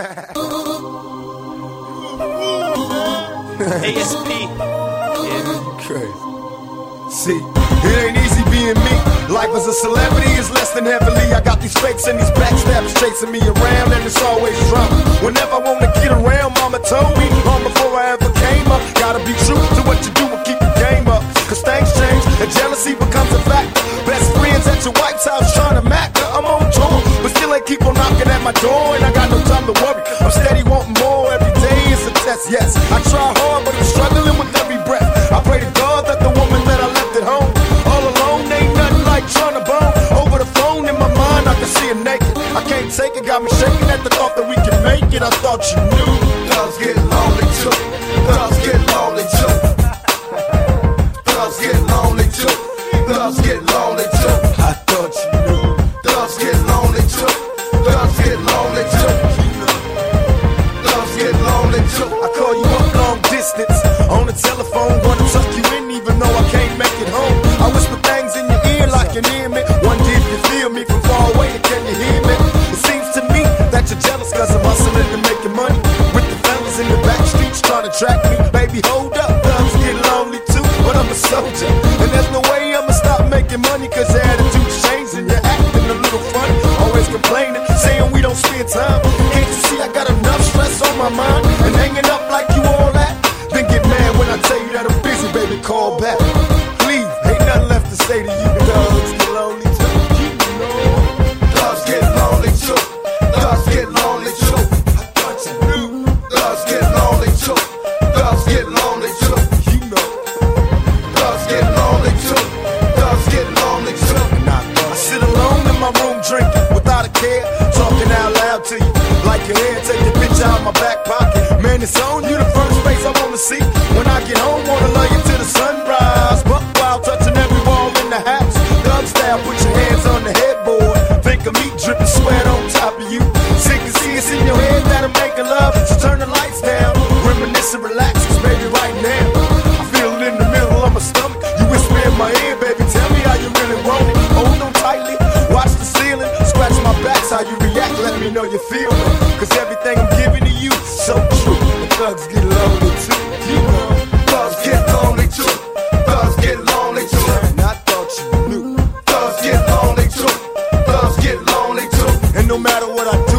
ASP. Yeah. Crazy. See, it ain't easy being me. Life as a celebrity is less than heavily. I got these fakes and these backstabbers chasing me around, and it's always drama. Whenever I wanna get around, mama told me long before I ever came up, gotta be true to what you do and keep the game up. Cause things change and jealousy becomes a factor. Best friends at your wife's house trying to mac her. I'm on tour, but still ain't keep on knocking at my door, and I got no time to worry. I'm steady wanting more. Every day is a test, yes. I try hard, but I'm struggling with every breath. I pray to God that the woman that I left at home all alone ain't nothing like trying to bone. Over the phone in my mind I can see her naked. I can't take it, got me shaking at the thought that we can make it. I thought you knew. Thugs get lonely too. Thugs get lonely too. Thugs get lonely too. Thugs get lonely too. I thought you knew. Thugs get lonely too. Thugs get lonely too. Thugs get lonely too. I call you up long distance on the telephone, wanna tuck you in even though I can't make it home. I whisper things in your ear like you near me. Wonder if you feel me from far away, can you hear me? It seems to me that you're jealous cause I'm hustling and making money with the fellas in the back streets trying to track me. Baby, hold up, thugs get lonely too, but I'm a soldier, and there's no way I'ma stop making money cause your attitude's changing. You're acting a little funny, always complaining, saying we don't spend time. Can't you see I got enough stress on my mind and hanging up like you all that? Then get mad when I tell you that I'm busy, baby, call back. Please, ain't nothing left to say to you. Thugs get lonely too. Thugs get lonely too. Thugs get lonely too. I thought you knew. Thugs get lonely too. Thugs get lonely too. You know. Thugs get lonely too. Thugs get lonely too. I sit alone in my room drinking without a care, talking out loud to you like your hair. Take your picture out my back pocket. Man, it's on you, the first face I wanna see. When I get home, wanna love you till the sunrise. Buck wild, touching every wall in the house. Thug style, put your hands on the headboard. Think of me dripping sweat on top of you. Sick to see it's in your head that I'm making love. So turn the lights down, reminisce and relax, 'cause baby, right now I feel it in the middle of my stomach. You whisper in my ear, baby, tell me how you really want it. Hold on tightly, watch the ceiling, scratch my back, how you react, let me know you feel it. 'Cause everything I'm giving to you is so true. The thugs get lonely too, you know. Thugs get lonely too. Thugs get lonely too. And I thought you knew. Thugs get lonely too. Thugs get lonely too. And no matter what I do,